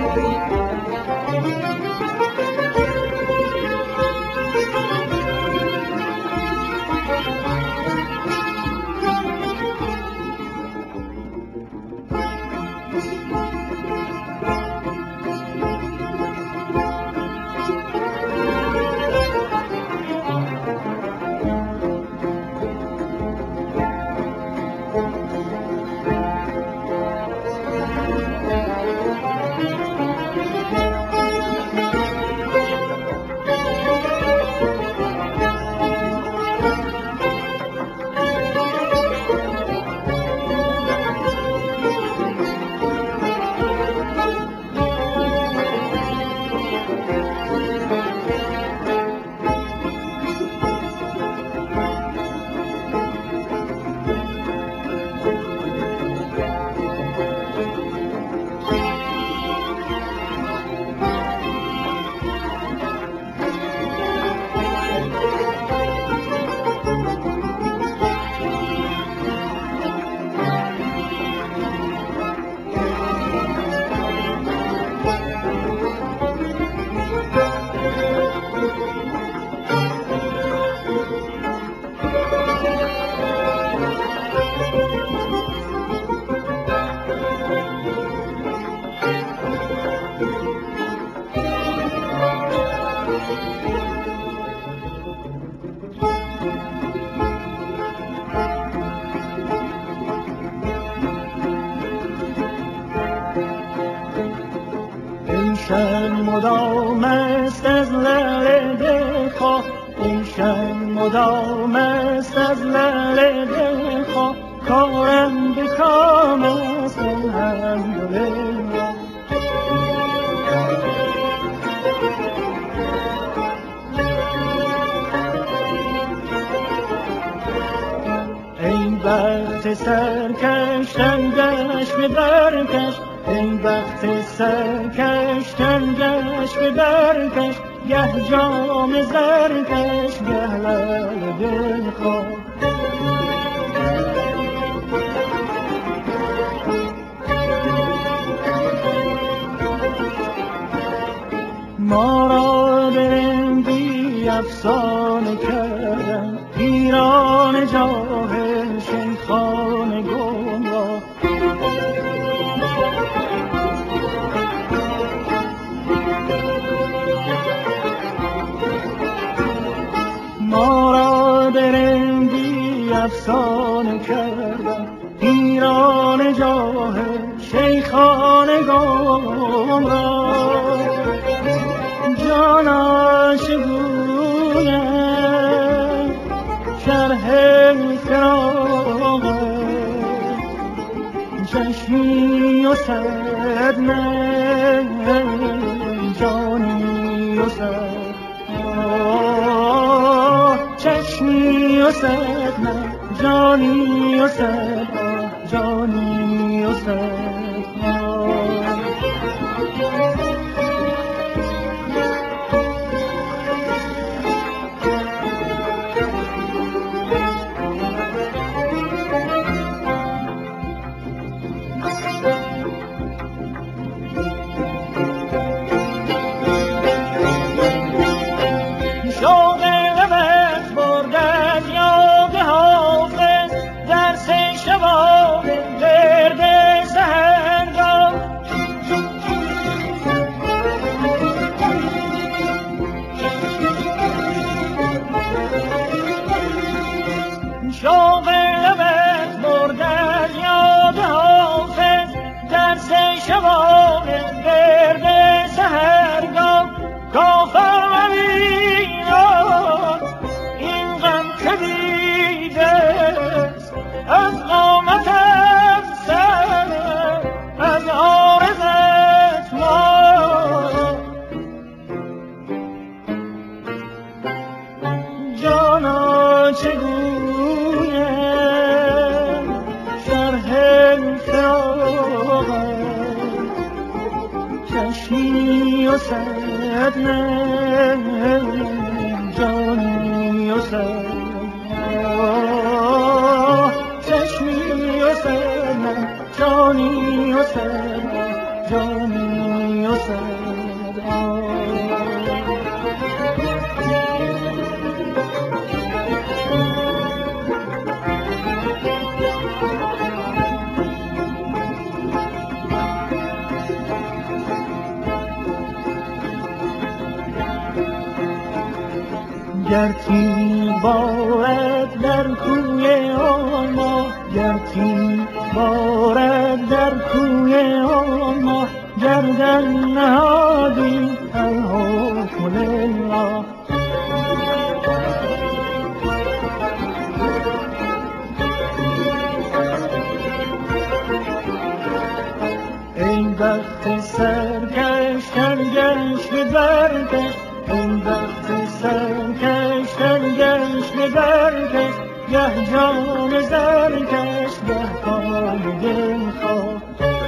مدام است از لعل دلخواه، این شب مدام است از لعل دلخواه، کارم به کام است الحمدلله. ای بخت سرکش تنگش به برکش، ای بخت سرکش تنگش به برکش، گه جام زرکش گه لعل دلخواه. ما را به رندی افسانه کردن، پیران جاهل شیخان گمراه. ما را به رندی افسانه کردن، پیران جاهل شیخان گمراه. جانا چگویم شرح فراق، چشمی و صد نه جانی و صد، چشمی و صد نه جانی و صد، جانی و صد. چشمی و صد نه جانی و صد، چشمی و صد نه جانی و صد، جانی و صد. گر تیر بارد در کوی آن ماه، گر تیر بارد در کوی آن ماه، گردن نهادی الحکم لله. ای بخت سرکش ترگش به برکش، ای بخت سرکش ترگش به برکش، گه جان زرکش گه پای دلخواه.